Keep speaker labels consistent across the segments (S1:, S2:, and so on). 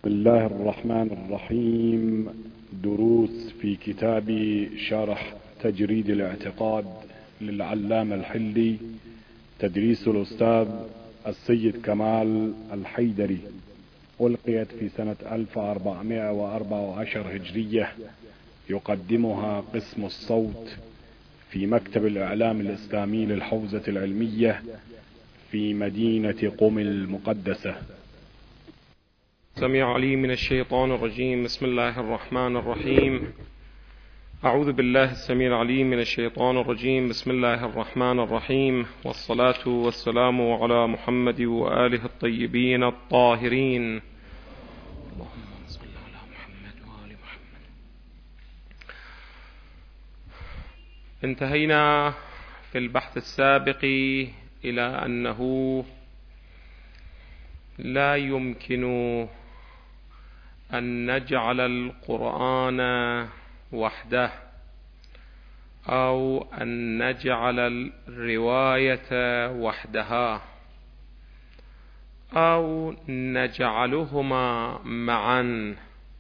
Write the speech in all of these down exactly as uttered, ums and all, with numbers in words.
S1: بسم الله الرحمن الرحيم. دروس في كتاب شرح تجريد الاعتقاد للعلامة الحلي، تدريس الأستاذ السيد كمال الحيدري، ألقيت في سنة ألف وأربعمائة وأربعة عشر هجرية. يقدمها قسم الصوت في مكتب الإعلام الإسلامي للحوزة العلمية في مدينة قم المقدسة.
S2: سميع عليم من الشيطان الرجيم. بسم الله الرحمن الرحيم. أعوذ بالله السميع العليم من الشيطان الرجيم. بسم الله الرحمن الرحيم، والصلاة والسلام على محمد وآله الطيبين الطاهرين. اللهم صل على محمد وآل محمد. انتهينا في البحث السابق إلى أنه لا يمكن أن نجعل القرآن وحده أو أن نجعل الرواية وحدها أو نجعلهما معا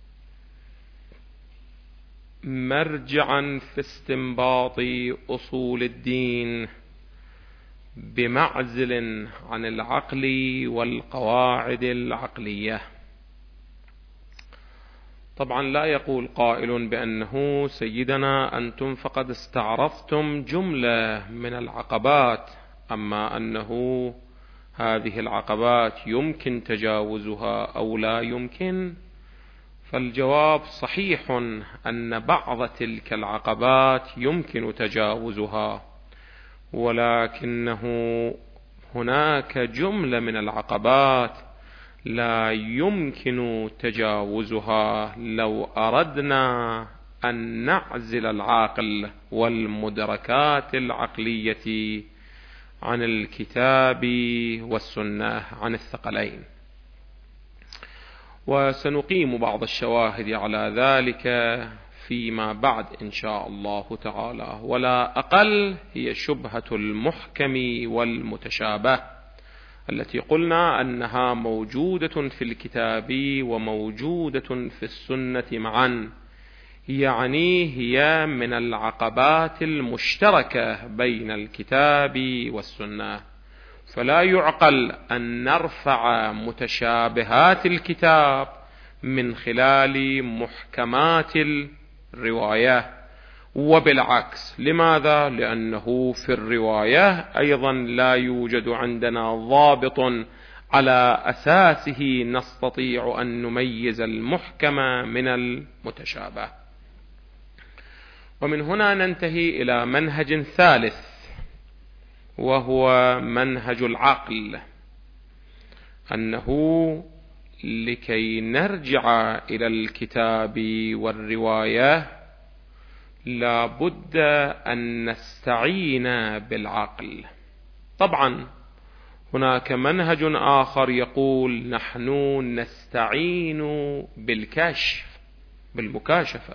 S2: مرجعا في استنباط أصول الدين بمعزل عن العقل والقواعد العقلية. طبعا لا يقول قائل بأنه سيدنا أنتم فقد استعرضتم جملة من العقبات، أما أنه هذه العقبات يمكن تجاوزها أو لا يمكن، فالجواب صحيح أن بعض تلك العقبات يمكن تجاوزها، ولكنه هناك جملة من العقبات لا يمكن تجاوزها لو أردنا أن نعزل العقل والمدركات العقلية عن الكتاب والسنة، عن الثقلين. وسنقيم بعض الشواهد على ذلك فيما بعد إن شاء الله تعالى، ولا أقل هي شبهة المحكم والمتشابه التي قلنا أنها موجودة في الكتاب وموجودة في السنة معا، يعني هي من العقبات المشتركة بين الكتاب والسنة، فلا يعقل أن نرفع متشابهات الكتاب من خلال محكمات الرواية، وبالعكس. لماذا؟ لأنه في الرواية أيضا لا يوجد عندنا ضابط على أساسه نستطيع أن نميز المحكم من المتشابه. ومن هنا ننتهي إلى منهج ثالث، وهو منهج العقل، أنه لكي نرجع إلى الكتاب والرواية لا بد أن نستعين بالعقل. طبعا هناك منهج آخر يقول نحن نستعين بالكشف، بالمكاشفة،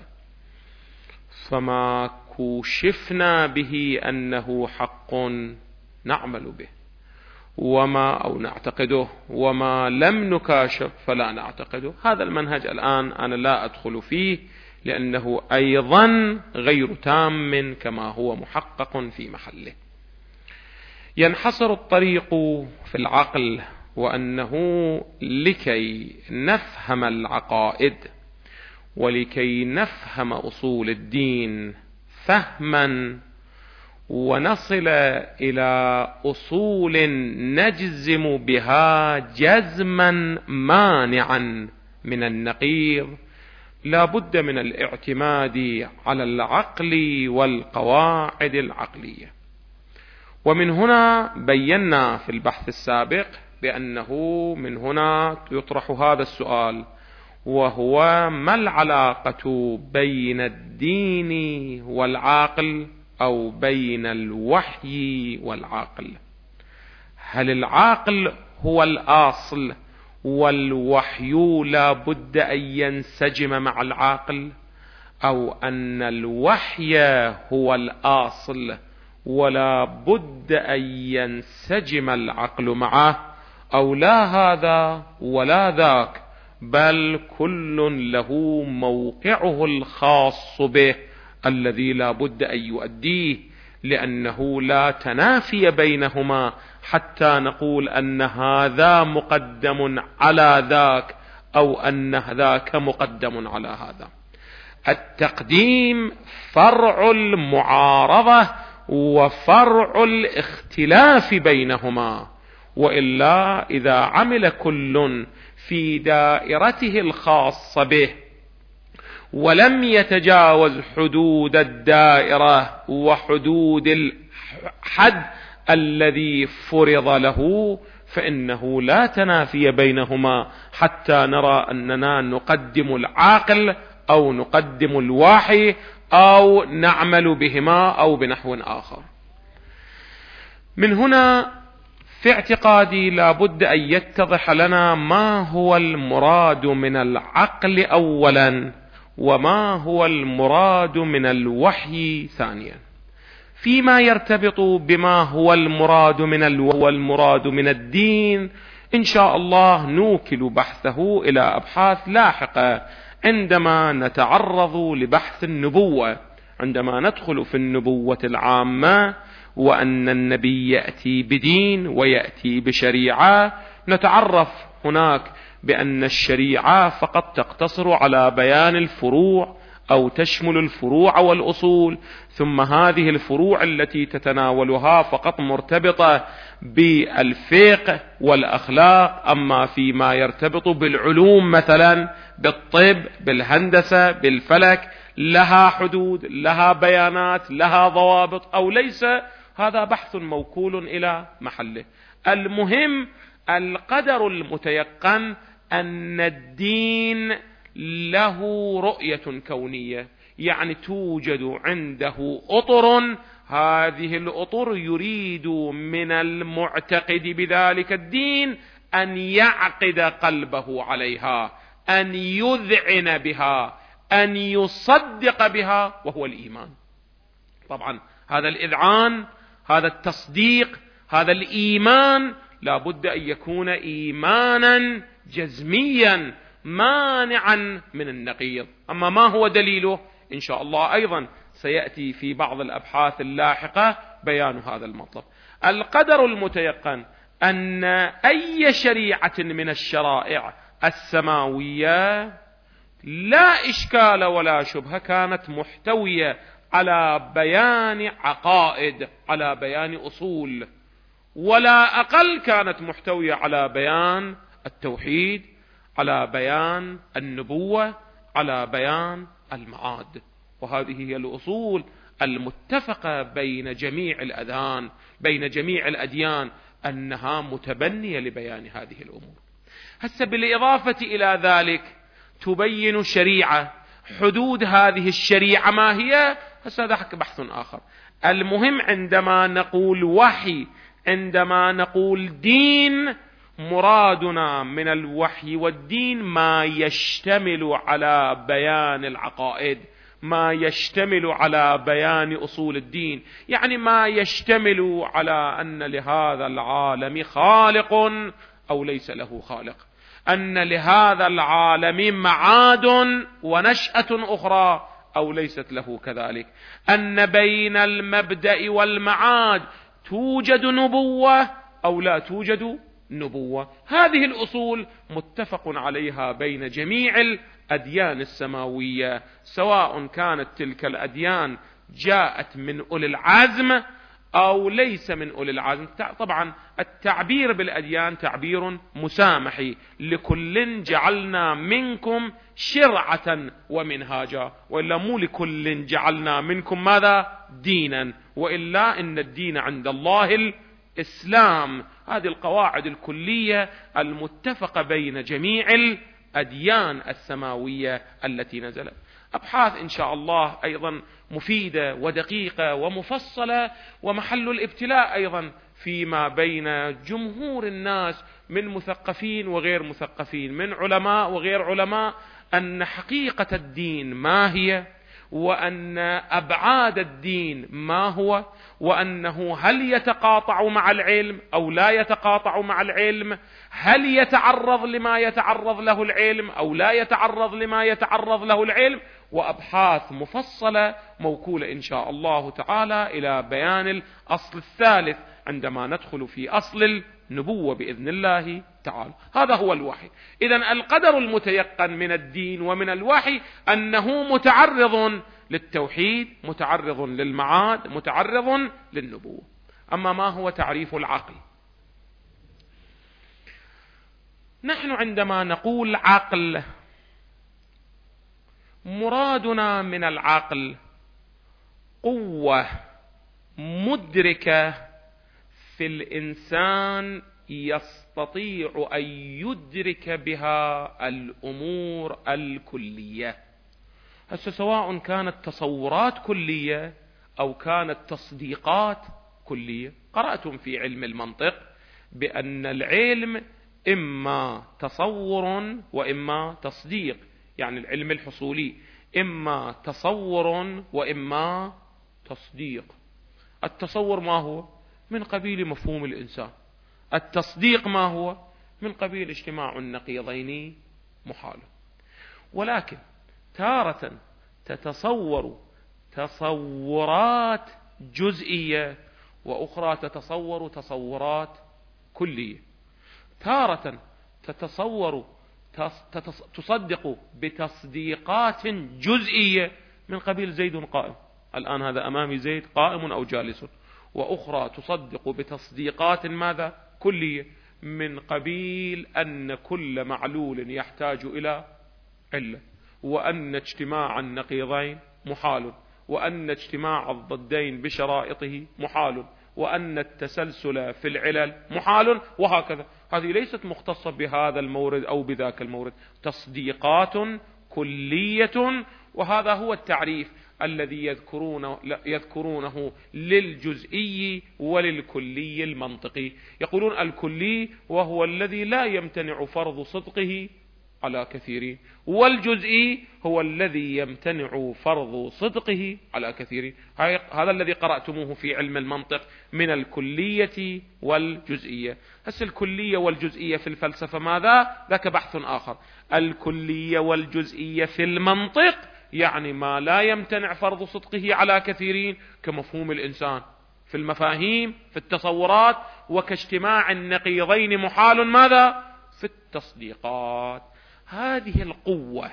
S2: فما كشفنا به أنه حق نعمل به، وما أو نعتقده، وما لم نكاشف فلا نعتقده. هذا المنهج الآن أنا لا أدخل فيه، لأنه أيضا غير تام كما هو محقق في محله. ينحصر الطريق في العقل، وأنه لكي نفهم العقائد ولكي نفهم أصول الدين فهما ونصل إلى أصول نجزم بها جزما مانعا من النقيض، لا بد من الاعتماد على العقل والقواعد العقلية. ومن هنا بينا في البحث السابق بأنه من هنا يطرح هذا السؤال، وهو ما العلاقة بين الدين والعقل، أو بين الوحي والعقل؟ هل العقل هو الأصل والوحي لا بد أن ينسجم مع العقل، أو أن الوحي هو الأصل ولا بد أن ينسجم العقل معه، أو لا هذا ولا ذاك، بل كل له موقعه الخاص به الذي لا بد أن يؤديه، لأنه لا تنافي بينهما حتى نقول أن هذا مقدم على ذاك أو أن ذاك مقدم على هذا. التقديم فرع المعارضة وفرع الاختلاف بينهما، وإلا إذا عمل كل في دائرته الخاصة به ولم يتجاوز حدود الدائرة وحدود الحد الذي فرض له فإنه لا تنافي بينهما حتى نرى أننا نقدم العاقل أو نقدم الواحي أو نعمل بهما أو بنحو آخر. من هنا في اعتقادي لا بد أن يتضح لنا ما هو المراد من العقل أولا وما هو المراد من الوحي ثانيا. فيما يرتبط بما هو المراد من المراد من الدين إن شاء الله نوكل بحثه إلى أبحاث لاحقة عندما نتعرض لبحث النبوة، عندما ندخل في النبوة العامة وأن النبي يأتي بدين ويأتي بشريعة، نتعرف هناك بأن الشريعة فقط تقتصر على بيان الفروع أو تشمل الفروع والأصول، ثم هذه الفروع التي تتناولها فقط مرتبطة بالفقه والأخلاق. أما فيما يرتبط بالعلوم مثلا بالطب بالهندسة بالفلك لها حدود لها بيانات لها ضوابط أو ليس، هذا بحث موكول إلى محله. المهم القدر المتيقن أن الدين له رؤية كونية، يعني توجد عنده أطر، هذه الأطر يريد من المعتقد بذلك الدين أن يعقد قلبه عليها، أن يذعن بها، أن يصدق بها، وهو الإيمان. طبعا هذا الإذعان هذا التصديق هذا الإيمان لا بد أن يكون إيمانا جزميا مانعا من النقيض. أما ما هو دليله إن شاء الله أيضا سيأتي في بعض الأبحاث اللاحقة بيان هذا المطلب. القدر المتيقن أن أي شريعة من الشرائع السماوية لا إشكال ولا شبهة كانت محتوية على بيان عقائد على بيان أصول، ولا أقل كانت محتوية على بيان التوحيد على بيان النبوة على بيان المعاد. وهذه هي الأصول المتفقة بين جميع الأذهان بين جميع الأديان أنها متبنية لبيان هذه الأمور. هسه بالإضافة إلى ذلك تبين شريعة حدود هذه الشريعة ما هي، هسه هذا بحث آخر. المهم عندما نقول وحي عندما نقول دين مرادنا من الوحي والدين ما يشتمل على بيان العقائد ما يشتمل على بيان أصول الدين، يعني ما يشتمل على أن لهذا العالم خالق أو ليس له خالق، أن لهذا العالم معاد ونشأة أخرى أو ليست له كذلك، أن بين المبدأ والمعاد توجد نبوة أو لا توجد نبوة. هذه الأصول متفق عليها بين جميع الأديان السماوية، سواء كانت تلك الأديان جاءت من أولي العزم أو ليس من أولي العزم. طبعا التعبير بالأديان تعبير مسامحي، لكل جعلنا منكم شرعة ومنهاجا، وإلا مو لكل جعلنا منكم ماذا دينا، وإلا إن الدين عند الله الإسلام. هذه القواعد الكلية المتفقة بين جميع الأديان السماوية التي نزلت. أبحاث إن شاء الله أيضا مفيدة ودقيقة ومفصلة، ومحل الابتلاء أيضا فيما بين جمهور الناس من مثقفين وغير مثقفين من علماء وغير علماء، أن حقيقة الدين ما هي، وأن أبعاد الدين ما هو، وأنه هل يتقاطع مع العلم أو لا يتقاطع مع العلم، هل يتعرض لما يتعرض له العلم أو لا يتعرض لما يتعرض له العلم، وأبحاث مفصلة موكولة إن شاء الله تعالى إلى بيان الأصل الثالث عندما ندخل في أصل النبوة بإذن الله تعالى. هذا هو الوحي. إذن القدر المتيقن من الدين ومن الوحي أنه متعرض للتوحيد، متعرض للمعاد، متعرض للنبوة. أما ما هو تعريف العقل؟ نحن عندما نقول عقل، مرادنا من العقل قوة مدركة في الإنسان يستطيع أن يدرك بها الأمور الكلية. هسه سواء كانت تصورات كلية أو كانت تصديقات كلية. قرأتم في علم المنطق بأن العلم إما تصور وإما تصديق، يعني العلم الحصولي إما تصور وإما تصديق. التصور ما هو؟ من قبيل مفهوم الإنسان. التصديق ما هو؟ من قبيل اجتماع النقيضين محال. ولكن تارة تتصور تصورات جزئية، وأخرى تتصور تصورات كلية. تارة تتصور تصدق بتصديقات جزئية من قبيل زيد قائم، الآن هذا أمامي زيد قائم أو جالس، وأخرى تصدق بتصديقات ماذا؟ كلية، من قبيل أن كل معلول يحتاج إلى علة، وأن اجتماع النقيضين محال، وأن اجتماع الضدين بشرائطه محال، وأن التسلسل في العلل محال، وهكذا. هذه ليست مختصة بهذا المورد أو بذاك المورد، تصديقات كلية. وهذا هو التعريف الذي يذكرونه, يذكرونه للجزئي وللكلي المنطقي. يقولون الكلي وهو الذي لا يمتنع فرض صدقه على كثيرين، والجزئي هو الذي يمتنع فرض صدقه على كثيرين. هذا الذي قرأتموه في علم المنطق من الكلية والجزئية. هسه الكلية والجزئية في الفلسفة ماذا؟ ذاك بحث آخر. الكلية والجزئية في المنطق يعني ما لا يمتنع فرض صدقه على كثيرين، كمفهوم الإنسان في المفاهيم في التصورات، وكاجتماع النقيضين محال ماذا؟ في التصديقات. هذه القوة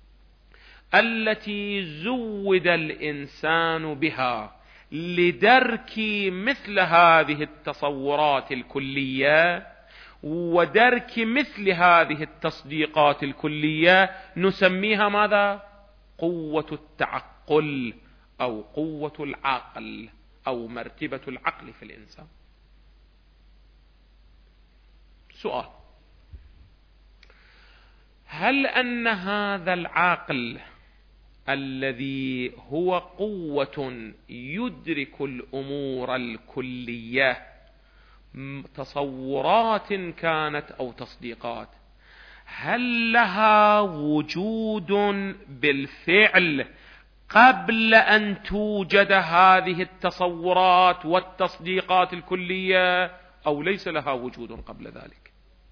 S2: التي زود الإنسان بها لدرك مثل هذه التصورات الكلية ودرك مثل هذه التصديقات الكلية نسميها ماذا؟ قوة التعقل أو قوة العقل أو مرتبة العقل في الإنسان. سؤال: هل أن هذا العقل الذي هو قوة يدرك الأمور الكلية، تصورات كانت أو تصديقات، هل لها وجود بالفعل قبل أن توجد هذه التصورات والتصديقات الكلية، أو ليس لها وجود قبل ذلك؟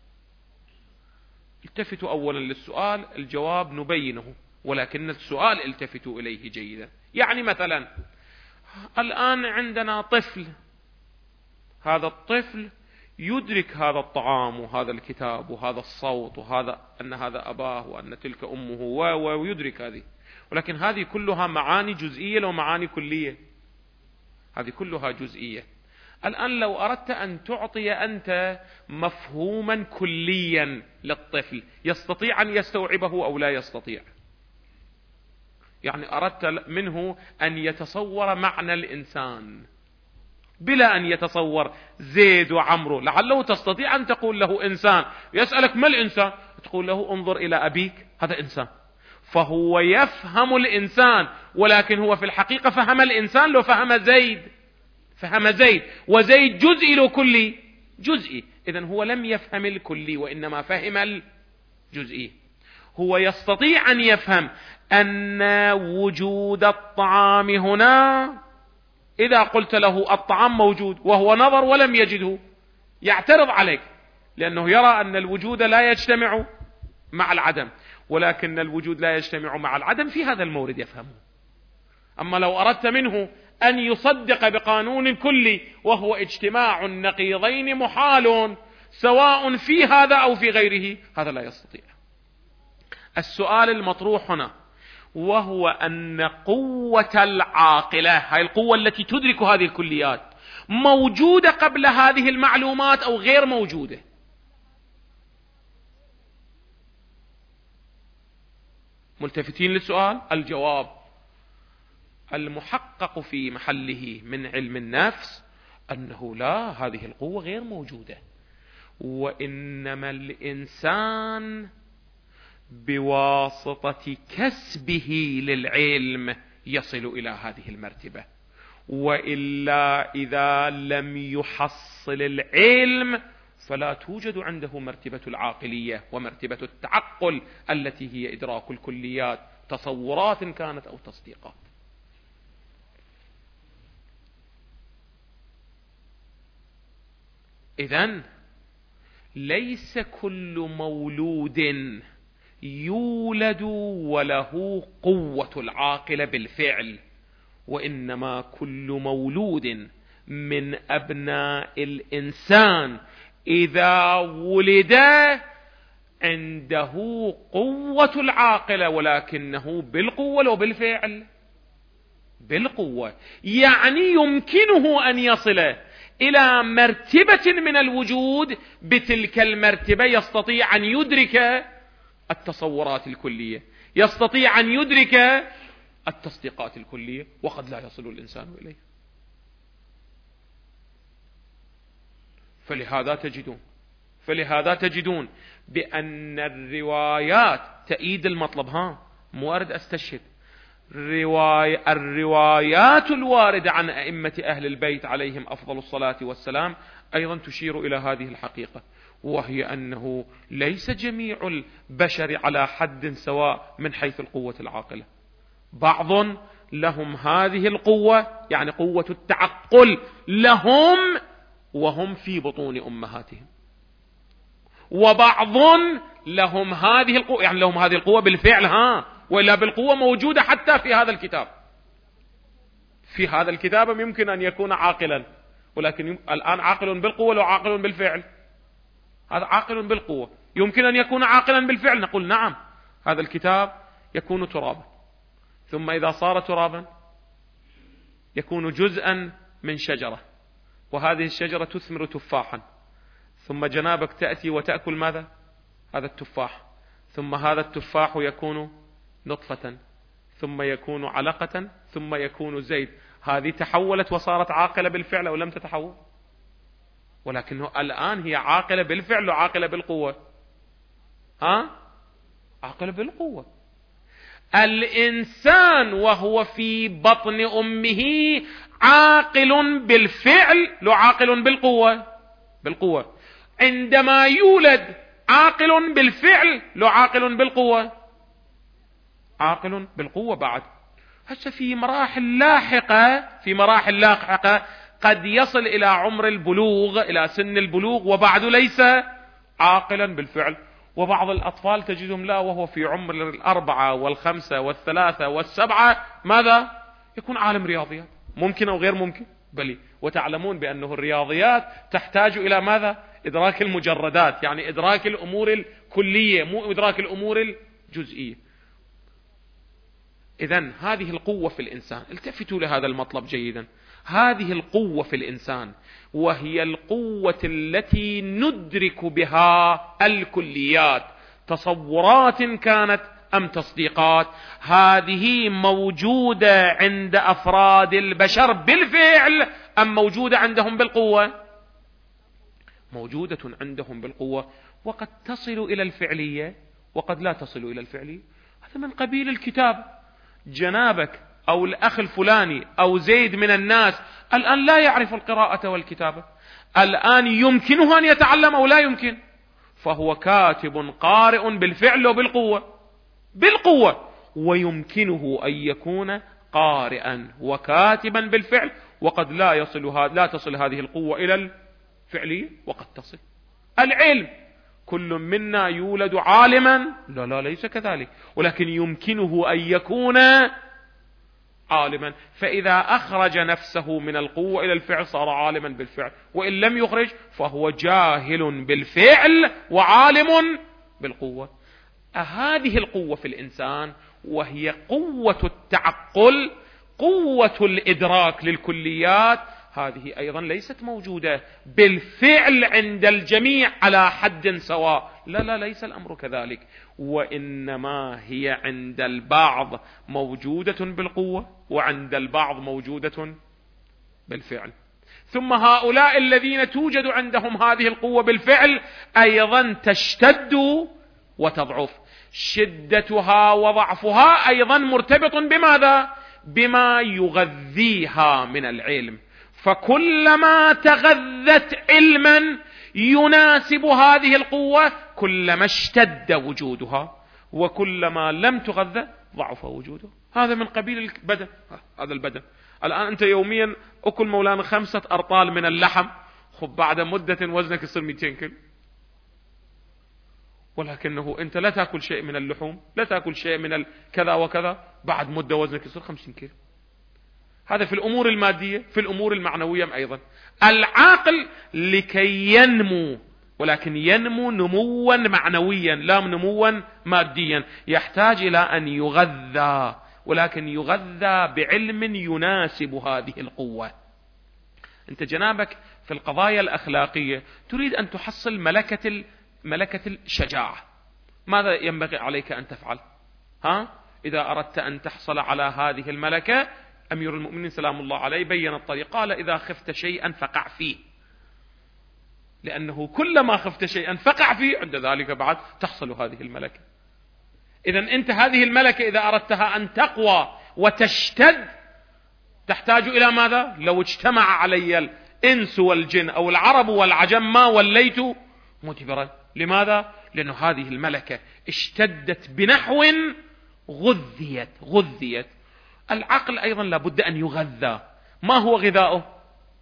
S2: التفتوا أولا للسؤال، الجواب نبينه، ولكن السؤال التفتوا إليه جيدا. يعني مثلا الآن عندنا طفل، هذا الطفل يدرك هذا الطعام وهذا الكتاب وهذا الصوت وهذا أن هذا أباه وأن تلك أمه ويدرك هذه، ولكن هذه كلها معاني جزئية لو معاني كلية، هذه كلها جزئية. الآن لو أردت أن تعطي أنت مفهوما كليا للطفل، يستطيع أن يستوعبه أو لا يستطيع؟ يعني أردت منه أن يتصور معنى الإنسان بلا أن يتصور زيد وعمرو، لعله تستطيع أن تقول له إنسان، يسألك ما الإنسان؟ تقول له انظر إلى أبيك، هذا إنسان. فهو يفهم الإنسان، ولكن هو في الحقيقة فهم الإنسان لو فهم زيد، فهم زيد، وزيد جزئي لو كلي جزئي. إذن هو لم يفهم الكلي وإنما فهم الجزئي.
S3: هو يستطيع أن يفهم أن وجود الطعام هنا، إذا قلت له الطعام موجود وهو نظر ولم يجده يعترض عليك، لأنه يرى أن الوجود لا يجتمع مع العدم، ولكن الوجود لا يجتمع مع العدم في هذا المورد يفهمه. أما لو أردت منه أن يصدق بقانون كلي وهو اجتماع النقيضين محال سواء في هذا أو في غيره، هذا لا يستطيع. السؤال المطروح هنا وهو أن قوة العاقلة، هاي القوة التي تدرك هذه الكليات، موجودة قبل هذه المعلومات أو غير موجودة؟ ملتفتين للسؤال؟ الجواب المحقق في محله من علم النفس أنه لا، هذه القوة غير موجودة، وإنما الإنسان بواسطة كسبه للعلم يصل إلى هذه المرتبة، وإلا إذا لم يحصل العلم فلا توجد عنده مرتبة العاقلية ومرتبة التعقل التي هي إدراك الكليات، تصورات كانت أو تصديقات. إذن ليس كل مولود يولد وله قوة العاقلة بالفعل، وإنما كل مولود من أبناء الإنسان إذا ولد عنده قوة العاقلة، ولكنه بالقوة أو بالفعل؟ بالقوة. يعني يمكنه أن يصل إلى مرتبة من الوجود، بتلك المرتبة يستطيع أن يدرك التصورات الكلية، يستطيع أن يدرك التصديقات الكلية، وقد لا يصل الإنسان إليه. فلهذا تجدون فلهذا تجدون بأن الروايات تأييد المطلب. ها مو أرد أستشهد، رواية الروايات الواردة عن أئمة أهل البيت عليهم أفضل الصلاة والسلام أيضا تشير إلى هذه الحقيقة، وهي أنه ليس جميع البشر على حد سواء من حيث القوة العاقلة. بعض لهم هذه القوة، يعني قوة التعقل لهم وهم في بطون أمهاتهم، وبعض لهم هذه القوة، يعني لهم هذه القوة بالفعل، ها وإلا بالقوة موجودة حتى في هذا الكتاب. في هذا الكتاب يمكن أن يكون عاقلا، ولكن الآن عاقل بالقوة لو عاقل بالفعل؟ هذا عاقل بالقوة، يمكن أن يكون عاقلا بالفعل، نقول نعم هذا الكتاب يكون ترابا، ثم إذا صار ترابا يكون جزءا من شجرة، وهذه الشجرة تثمر تفاحا، ثم جنابك تأتي وتأكل ماذا؟ هذا التفاح، ثم هذا التفاح يكون نطفة، ثم يكون علقة، ثم يكون زيت. هذه تحولت وصارت عاقلة بالفعل أو لم تتحول؟ ولكنه الآن هي عاقلة بالفعل وعاقلة بالقوة. ها عاقلة بالقوة. الإنسان وهو في بطن أمه عاقل بالفعل لو عاقل بالقوة؟ بالقوة. عندما يولد عاقل بالفعل لو عاقل بالقوة؟ عاقل بالقوة بعد. هسه في مراحل لاحقة في مراحل لاحقة قد يصل إلى عمر البلوغ، إلى سن البلوغ، وبعد ليس عاقلا بالفعل. وبعض الأطفال تجدهم لا، وهو في عمر الأربعة والخمسة والثلاثة والسبعة ماذا؟ يكون عالم رياضيات. ممكن أو غير ممكن؟ بلي. وتعلمون بأنه الرياضيات تحتاج إلى ماذا؟ إدراك المجردات، يعني إدراك الأمور الكلية، مو إدراك الأمور الجزئية. إذن هذه القوة في الإنسان، التفتوا لهذا المطلب جيدا، هذه القوة في الإنسان وهي القوة التي ندرك بها الكليات، تصورات كانت أم تصديقات، هذه موجودة عند أفراد البشر بالفعل أم موجودة عندهم بالقوة؟ موجودة عندهم بالقوة، وقد تصل إلى الفعلية وقد لا تصل إلى الفعلية. هذا من قبيل الكتاب. جنابك أو الأخ الفلاني أو زيد من الناس الآن لا يعرف القراءة والكتابة، الآن يمكنه أن يتعلم أو لا يمكن؟ فهو كاتب قارئ بالفعل وبالقوة. بالقوة، ويمكنه أن يكون قارئا وكاتبا بالفعل، وقد لا يصل لا تصل هذه القوة إلى الفعلية، وقد تصل. العلم كل منا يولد عالما؟ لا لا ليس كذلك، ولكن يمكنه أن يكون عالما، فإذا أخرج نفسه من القوة إلى الفعل صار عالما بالفعل، وإن لم يخرج فهو جاهل بالفعل وعالم بالقوة. هذه القوة في الإنسان وهي قوة التعقل، قوة الإدراك للكليات، هذه أيضا ليست موجودة بالفعل عند الجميع على حد سواء، لا لا ليس الأمر كذلك، وإنما هي عند البعض موجودة بالقوة وعند البعض موجودة بالفعل. ثم هؤلاء الذين توجد عندهم هذه القوة بالفعل أيضا تشتد وتضعف، شدتها وضعفها أيضا مرتبط بماذا؟ بما يغذيها من العلم، فكلما تغذت علما يناسب هذه القوة كلما اشتد وجودها، وكلما لم تغذى ضعف وجوده. هذا من قبيل البدن. هذا البدن الآن أنت يوميا أكل مولانا خمسة أرطال من اللحم، خب بعد مدة وزنك يصير مئتين كيلو، ولكنه أنت لا تأكل شيء من اللحوم، لا تأكل شيء من الكذا وكذا، بعد مدة وزنك يصير خمسين كيلو. هذا في الأمور المادية. في الأمور المعنوية أيضا العاقل لكي ينمو، ولكن ينمو نموا معنويا لا نموا ماديا، يحتاج إلى أن يغذى، ولكن يغذى بعلم يناسب هذه القوة. أنت جنابك في القضايا الأخلاقية تريد أن تحصل ملكة ملكة الشجاعة، ماذا ينبغي عليك أن تفعل؟ ها؟ إذا أردت أن تحصل على هذه الملكة، أمير المؤمنين سلام الله عليه بين الطريق، قال إذا خفت شيئا فقع فيه، لأنه كلما خفت شيئا فقع فيه عند ذلك بعد تحصل هذه الملكة. إذن أنت هذه الملكة إذا أردتها أن تقوى وتشتد تحتاج إلى ماذا؟ لو اجتمع علي الإنس والجن أو العرب والعجم ما وليت مدبرا. لماذا؟ لأن هذه الملكة اشتدت بنحو غذيت غذيت. العقل أيضا لابد أن يغذى. ما هو غذاؤه؟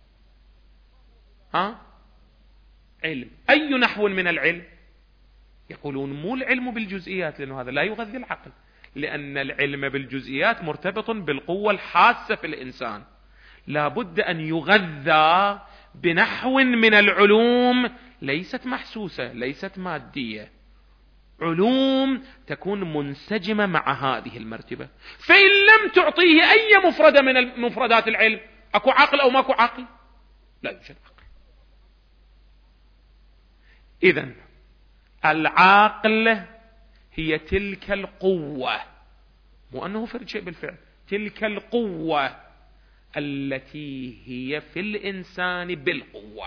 S3: ها؟ علم. أي نحو من العلم؟ يقولون مو العلم بالجزئيات، لأنه هذا لا يغذي العقل، لأن العلم بالجزئيات مرتبط بالقوة الحاسة في الإنسان. لابد أن يغذى بنحو من العلوم ليست محسوسة، ليست مادية، علوم تكون منسجمة مع هذه المرتبة. فإن لم تعطيه أي مفردة من مفردات العلم، أكو عقل أو ماكو عقل؟ لا يوجد عقل. إذن العاقل هي تلك القوة، مو أنه فرد شيء بالفعل، تلك القوة التي هي في الإنسان بالقوة،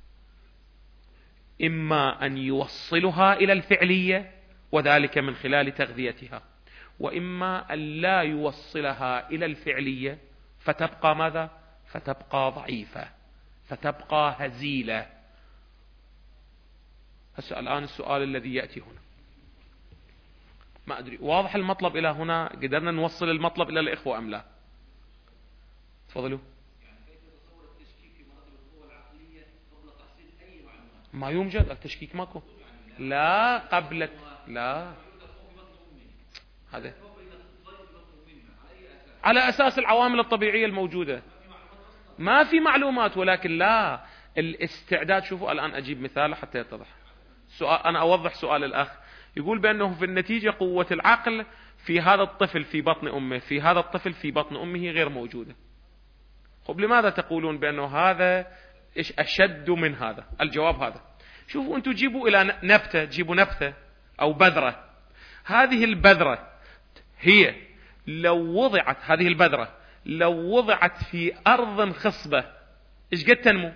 S3: إما أن يوصلها إلى الفعلية وذلك من خلال تغذيتها، وإما أن لا يوصلها إلى الفعلية فتبقى ماذا؟ فتبقى ضعيفة، فتبقى هزيلة. هسه الآن السؤال الذي يأتي هنا، ما أدري واضح المطلب إلى هنا؟ قدرنا نوصل المطلب إلى الإخوة أم لا؟ تفضلوا. ما يوجد التشكيك، ماكو. لا قبل لا هذا على أساس العوامل الطبيعية الموجودة، ما في معلومات، ولكن لا الاستعداد. شوفوا الآن أجيب مثال حتى يتضح سؤال. أنا أوضح سؤال الأخ، يقول بأنه في النتيجة قوة العقل في هذا الطفل في بطن أمه، في هذا الطفل في بطن أمه غير موجودة. طب لماذا تقولون بأنه هذا أشد من هذا؟ الجواب هذا. شوفوا أنتم جيبوا إلى نبتة، جيبوا نبتة أو بذرة. هذه البذرة هي لو وضعت، هذه البذرة لو وضعت في أرض خصبة إيش قد تنمو؟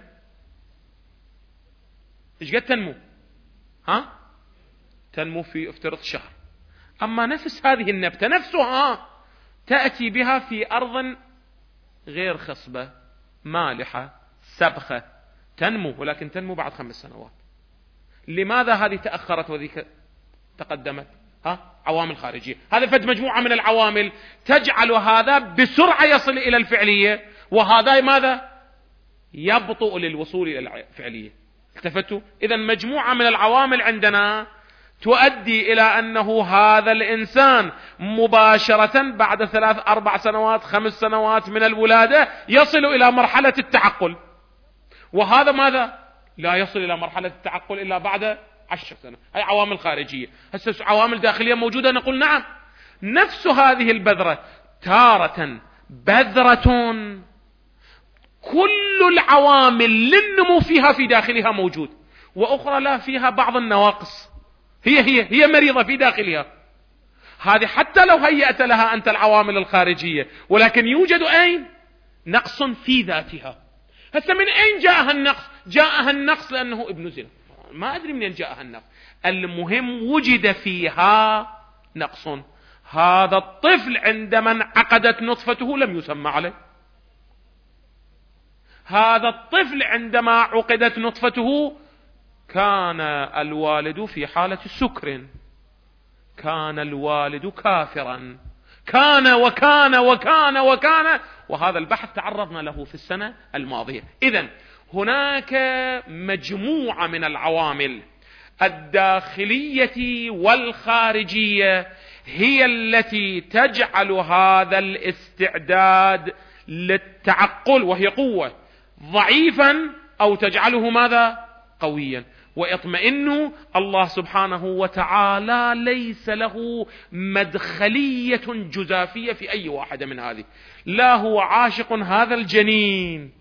S3: إيش قد تنمو؟ ها؟ تنمو في افترض شهر. أما نفس هذه النبتة نفسها تأتي بها في أرض غير خصبة مالحة سبخة، تنمو، ولكن تنمو بعد خمس سنوات. لماذا هذه تأخرت وذيك تقدمت؟ ها عوامل خارجية. هذا فد مجموعة من العوامل تجعل هذا بسرعة يصل إلى الفعلية، وهذا ماذا يبطئ للوصول إلى الفعلية. التفتوا؟ إذا مجموعة من العوامل عندنا تؤدي إلى أنه هذا الإنسان مباشرة بعد ثلاث أربع سنوات خمس سنوات من الولادة يصل إلى مرحلة التعقل، وهذا ماذا لا يصل إلى مرحلة التعقل إلا بعد عشر سنة. هاي عوامل خارجية. هسه عوامل داخلية موجودة، نقول نعم. نفس هذه البذرة تارة بذرة كل العوامل للنمو فيها في داخلها موجود، وأخرى لا فيها بعض النواقص، هي هي هي مريضة في داخلها. هذه حتى لو هيأت لها أنت العوامل الخارجية، ولكن يوجد أين نقص في ذاتها. هسه من أين جاءها النقص؟ جاءها النقص لأنه ابن زنا، ما أدري منين جاءها النقص، المهم وجد فيها نقص. هذا الطفل عندما انعقدت نطفته لم يسمى عليه. هذا الطفل عندما عقدت نطفته كان الوالد في حالة سكر، كان الوالد كافرا، كان وكان وكان وكان، وهذا البحث تعرضنا له في السنة الماضية. إذن هناك مجموعة من العوامل الداخلية والخارجية هي التي تجعل هذا الاستعداد للتعقل، وهي قوة، ضعيفا أو تجعله ماذا قويا. واطمئنوا، الله سبحانه وتعالى ليس له مدخلية جزافية في أي واحدة من هذه. لا هو عاشق هذا الجنين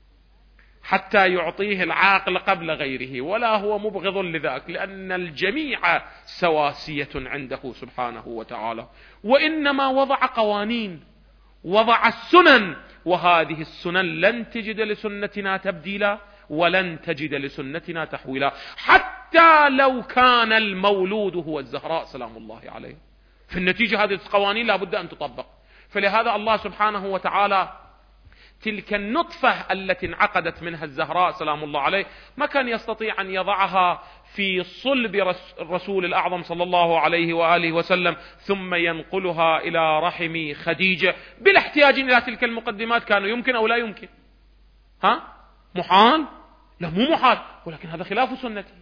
S3: حتى يعطيه العاقل قبل غيره، ولا هو مبغض لذاك، لأن الجميع سواسية عنده سبحانه وتعالى. وإنما وضع قوانين، وضع السنن، وهذه السنن لن تجد لسنتنا تبديلا ولن تجد لسنتنا تحويلا، حتى لو كان المولود هو الزهراء سلام الله عليه. في النتيجة هذه القوانين لا بد أن تطبق. فلهذا الله سبحانه وتعالى تلك النطفة التي انعقدت منها الزهراء سلام الله عليه ما كان يستطيع أن يضعها في صلب الرسول الأعظم صلى الله عليه وآله وسلم ثم ينقلها إلى رحم خديجة بلا احتياج إلى تلك المقدمات. كانوا يمكن أو لا يمكن؟ ها محال؟ لا مو محال، ولكن هذا خلاف سنته.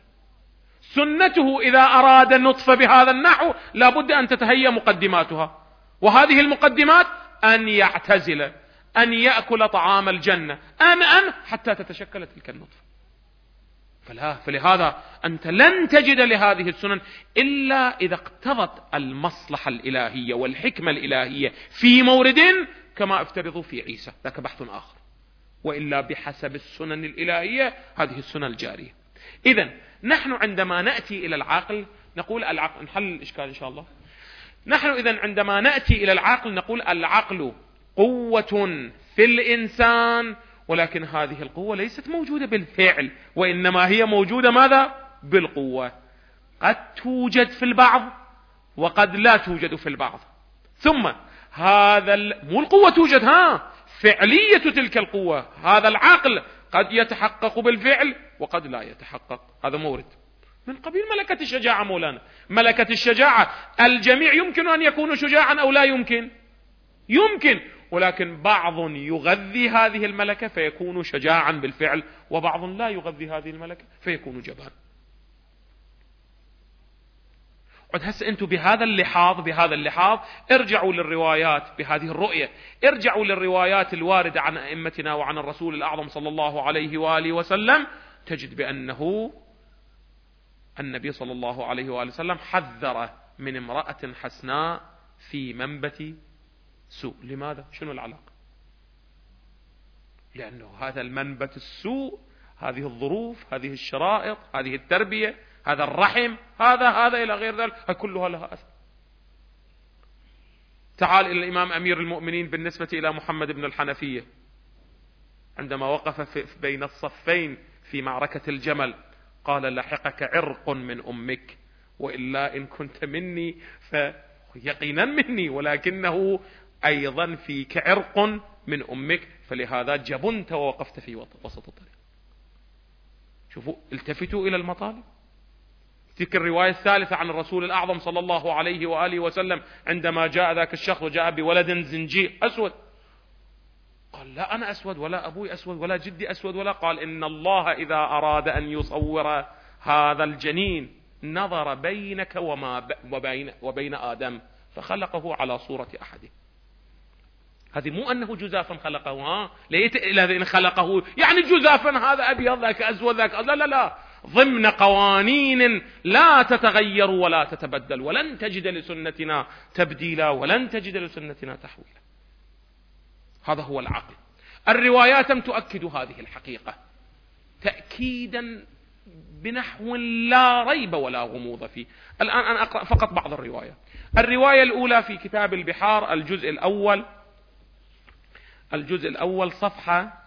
S3: سنته إذا أراد النطفة بهذا النحو لابد أن تتهيأ مقدماتها، وهذه المقدمات أن يعتزل، أن يأكل طعام الجنة، أن أن حتى تتشكل تلك النطفة. فلا فلهذا أنت لن تجد لهذه السنن إلا إذا اقتضت المصلحة الإلهية والحكمة الإلهية في مورد كما افترضوا في عيسى، ذاك بحث آخر، وإلا بحسب السنن الإلهية هذه السنن الجارية. إذن نحن عندما نأتي إلى العقل نقول العقل، نحل الإشكال إن شاء الله. نحن إذن عندما نأتي إلى العقل نقول العقل قوة في الإنسان، ولكن هذه القوة ليست موجودة بالفعل، وإنما هي موجودة ماذا؟ بالقوة. قد توجد في البعض وقد لا توجد في البعض. ثم هذا مو القوة توجد، ها فعلية تلك القوة، هذا العقل قد يتحقق بالفعل وقد لا يتحقق. هذا مورد من قبيل ملكة الشجاعة. مولانا ملكة الشجاعة الجميع يمكن أن يكونوا شجاعا أو لا يمكن؟ يمكن، ولكن بعض يغذي هذه الملكة فيكون شجاعا بالفعل، وبعض لا يغذي هذه الملكة فيكون جبان. عد هسه أنتم بهذا اللحاظ بهذا اللحاظ ارجعوا للروايات بهذه الرؤية، ارجعوا للروايات الواردة عن أئمتنا وعن الرسول الأعظم صلى الله عليه وآله وسلم، تجد بأنه النبي صلى الله عليه وآله وسلم حذر من امرأة حسناء في منبت سوء. لماذا؟ شنو العلاقة؟ لأنه هذا المنبت السوء، هذه الظروف، هذه الشرائط، هذه التربية، هذا الرحم، هذا هذا إلى غير ذلك، كلها لها أثر. تعال إلى الإمام أمير المؤمنين بالنسبة إلى محمد بن الحنفية عندما وقف في بين الصفين في معركة الجمل قال لحقك عرق من أمك، وإلا إن كنت مني فيقينا مني، ولكنه أيضا فيك عرق من أمك، فلهذا جبنت ووقفت في وسط الطريق. شوفوا التفتوا إلى المطالب، تلك الرواية الثالثة عن الرسول الأعظم صلى الله عليه وآله وسلم عندما جاء ذاك الشخص وجاء بولد زنجي أسود، قال لا أنا أسود ولا أبوي أسود ولا جدي أسود ولا، قال إن الله إذا أراد أن يصور هذا الجنين نظر بينك وما وبين, وبين آدم فخلقه على صورة أحده. هذه مو أنه جزافا خلقه، ها ليت إلى خلقه يعني جزافا هذا أبيض ذاك أسود ذاك، لا لا لا، ضمن قوانين لا تتغير ولا تتبدل، ولن تجد لسنتنا تبديلا ولن تجد لسنتنا تحويلا. هذا هو العقل. الروايات تؤكد هذه الحقيقة تأكيدا بنحو لا ريب ولا غموض فيه. الآن أنا أقرأ فقط بعض الروايات. الرواية الأولى في كتاب البحار الجزء الأول الجزء الأول صفحة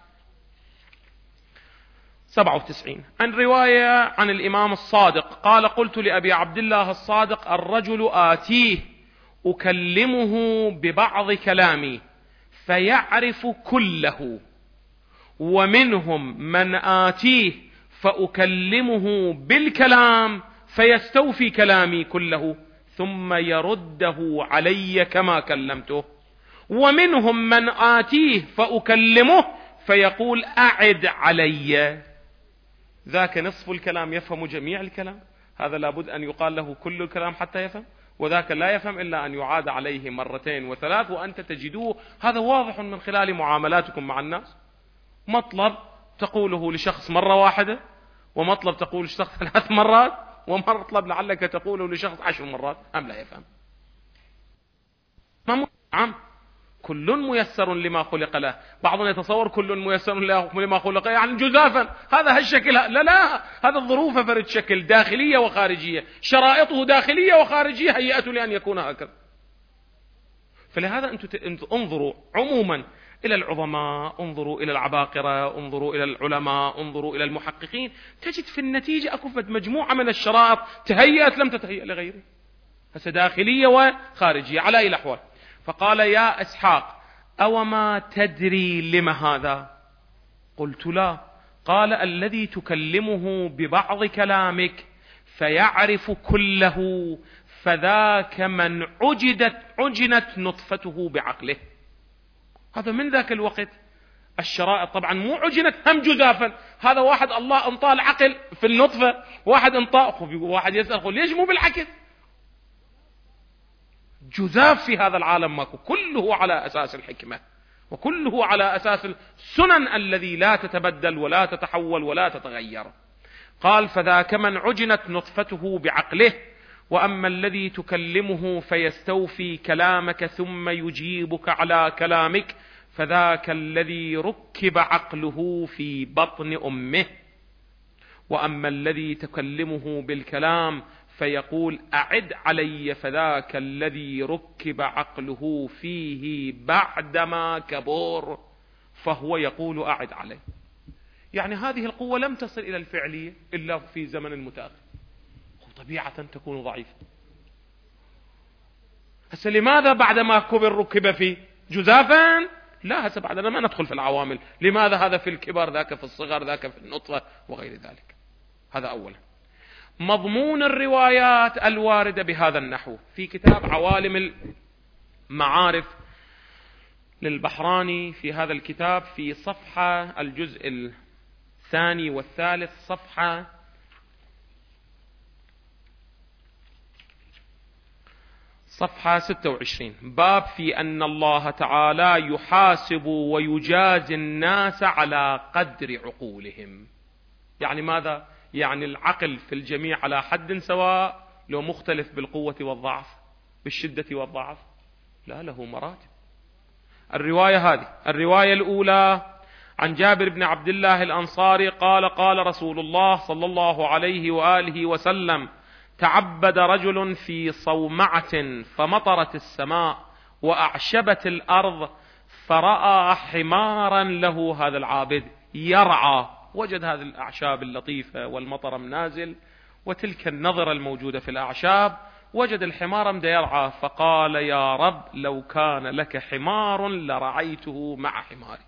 S3: سبعة وتسعين، عن رواية عن الإمام الصادق قال: قلت لأبي عبد الله الصادق: الرجل آتيه أكلمه ببعض كلامي فيعرف كله، ومنهم من آتيه فأكلمه بالكلام فيستوفي كلامي كله ثم يرده علي كما كلمته، ومنهم من آتيه فأكلمه فيقول أعد علي. ذاك نصف الكلام يفهم جميع الكلام، هذا لابد أن يقال له كل الكلام حتى يفهم، وذاك لا يفهم إلا أن يعاد عليه مرتين وثلاث، وأنت تجدوه هذا واضح من خلال معاملاتكم مع الناس. مطلب تقوله لشخص مرة واحدة، ومطلب تقول لشخص ثلاث مرات، ومطلب لعلك تقوله لشخص عشر مرات، أم لا يفهم؟ نعم، كل ميسر لما خلق له. بعضنا يتصور كل ميسر لما خلق يعني جزافا، هذا هالشكل، لا لا، هذا الظروف فرد شكل داخلية وخارجية، شرائطه داخلية وخارجية هيئته لأن يكون هكذا. فلهذا أنتم انظروا عموما إلى العظماء، انظروا إلى العباقرة، انظروا إلى العلماء، انظروا إلى المحققين، تجد في النتيجة أكفت مجموعة من الشرائط تهيأت لم تتهيأ لغيره، هسه داخلية وخارجية على أي الأحوال. فقال: يا إسحاق أوما تدري لما هذا؟ قلت: لا. قال: الذي تكلمه ببعض كلامك فيعرف كله فذاك من عجدت عجنت نطفته بعقله. هذا من ذاك الوقت الشرائط طبعا مو عجنت هم جزافا، هذا واحد الله انطاه العقل في النطفة، واحد انطاه، واحد يسأل ليش مو بالعكس؟ جزاف في هذا العالم ماكو، كله على أساس الحكمة، وكله على أساس السنن الذي لا تتبدل ولا تتحول ولا تتغير. قال: فذاك من عجنت نطفته بعقله، وأما الذي تكلمه فيستوفي كلامك ثم يجيبك على كلامك فذاك الذي ركب عقله في بطن أمه، وأما الذي تكلمه بالكلام فيقول أعد علي فذاك الذي ركب عقله فيه بعدما كبر فهو يقول أعد علي. يعني هذه القوة لم تصل إلى الفعلية إلا في زمن المتأخر، طبيعة تكون ضعيفة. هسه لماذا بعدما كبر ركب فيه جزافا؟ لا، هسه بعدنا ما ندخل في العوامل، لماذا هذا في الكبر ذاك في الصغر ذاك في النطفة وغير ذلك. هذا أولا. مضمون الروايات الواردة بهذا النحو في كتاب عوالم المعارف للبحراني، في هذا الكتاب في صفحة الجزء الثاني والثالث صفحة صفحة ستة وعشرين، باب في أن الله تعالى يحاسب ويجازي الناس على قدر عقولهم. يعني ماذا؟ يعني العقل في الجميع على حد سواء، لو مختلف بالقوة والضعف، بالشدة والضعف، لا، له مراتب. الرواية هذه الرواية الأولى عن جابر بن عبد الله الأنصاري قال: قال رسول الله صلى الله عليه وآله وسلم: تعبد رجل في صومعة فمطرت السماء وأعشبت الأرض، فرأى حمارا له هذا العابد يرعى، وجد هذه الأعشاب اللطيفة والمطر منازل وتلك النظرة الموجودة في الأعشاب، وجد الحمار مدى يرعى، فقال: يا رب لو كان لك حمار لرعيته مع حماري.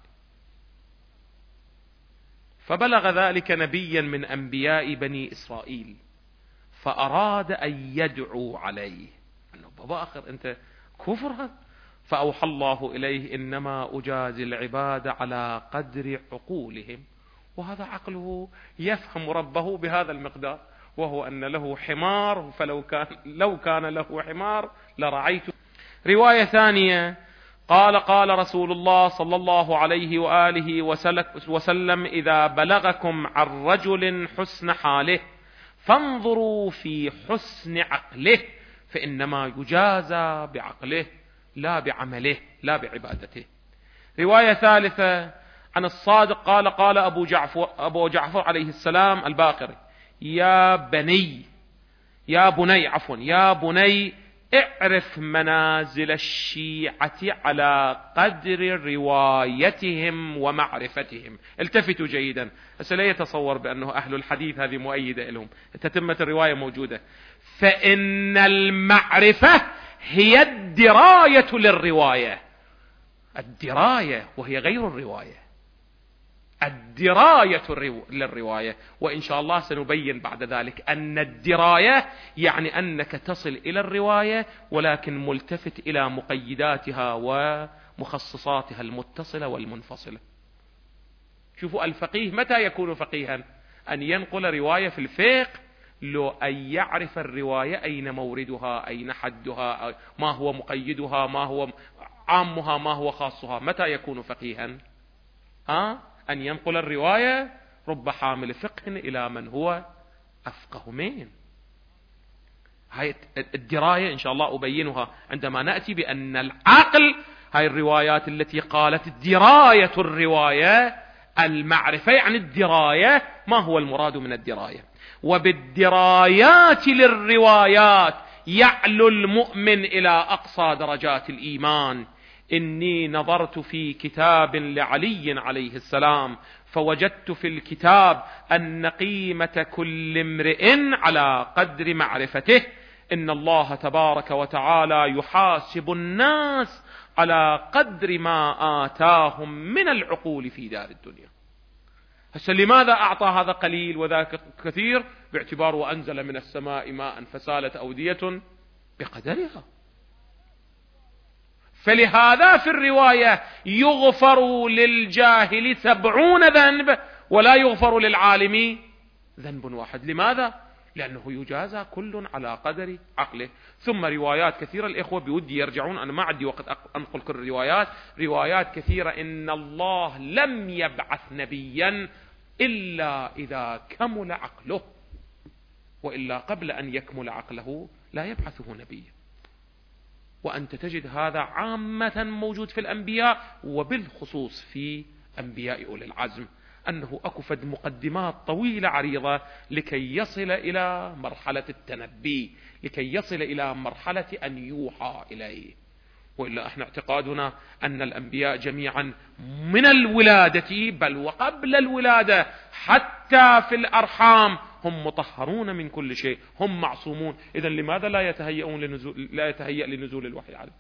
S3: فبلغ ذلك نبيا من أنبياء بني إسرائيل، فأراد أن يدعو عليه أنه بابا آخر أنت كفر هذا. فأوحى الله إليه إنما أجازي العباد على قدر عقولهم، وهذا عقله يفهم ربه بهذا المقدار، وهو أن له حمار، فلو كان لو كان له حمار لرعيته. رواية ثانية قال قال رسول الله صلى الله عليه وآله وسلم إذا بلغكم عن رجل حسن حاله فانظروا في حسن عقله فإنما يجازى بعقله لا بعمله لا بعبادته. رواية ثالثة عن الصادق قال قال أبو جعفر, أبو جعفر عليه السلام الباقري يا بني يا بني عفوا يا بني اعرف منازل الشيعة على قدر روايتهم ومعرفتهم. التفتوا جيدا، بس لا يتصور بأنه أهل الحديث هذه مؤيدة لهم، تتمة الرواية موجودة. فإن المعرفة هي الدراية للرواية، الدراية وهي غير الرواية، الدراية للرواية. وإن شاء الله سنبين بعد ذلك أن الدراية يعني أنك تصل إلى الرواية ولكن ملتفت إلى مقيداتها ومخصصاتها المتصلة والمنفصلة. شوفوا الفقيه متى يكون فقيها؟ أن ينقل رواية في الفقه لو أن يعرف الرواية أين موردها، أين حدها، ما هو مقيدها، ما هو عامها، ما هو خاصها. متى يكون فقيها؟ ها؟ أن ينقل الرواية رب حامل فقه إلى من هو أفقه منه. هاي الدراية إن شاء الله أبينها عندما نأتي بأن العقل، هاي الروايات التي قالت دراية الرواية المعرفة، يعني الدراية ما هو المراد من الدراية. وبالدرايات للروايات يعلو المؤمن إلى أقصى درجات الإيمان. إني نظرت في كتاب لعلي عليه السلام فوجدت في الكتاب أن قيمة كل امرئ على قدر معرفته. إن الله تبارك وتعالى يحاسب الناس على قدر ما آتاهم من العقول في دار الدنيا. هسه لماذا أعطى هذا قليل وذاك كثير؟ باعتبار وأنزل من السماء ماء فسالت أودية بقدرها. فلهذا في الرواية يغفر للجاهل سبعون ذنب ولا يغفر للعالم ذنب واحد. لماذا؟ لأنه يجازى كل على قدر عقله. ثم روايات كثيرة، الإخوة بودي يرجعون، أنا ما عندي وقت أنقل كل الروايات، روايات كثيرة إن الله لم يبعث نبيا إلا إذا كمل عقله، وإلا قبل أن يكمل عقله لا يبعثه نبيا. وأنت تجد هذا عامة موجود في الأنبياء، وبالخصوص في أنبياء أولي العزم، أنه أكفد مقدمات طويلة عريضة لكي يصل إلى مرحلة التنبي، لكي يصل إلى مرحلة أن يوحى إليه. وإلا احنا اعتقادنا أن الأنبياء جميعا من الولادة بل وقبل الولادة حتى في الأرحام هم مطهرون من كل شيء، هم معصومون. إذن لماذا لا يتهيئون لنزول لا يتهيأ لنزول الوحي عليه؟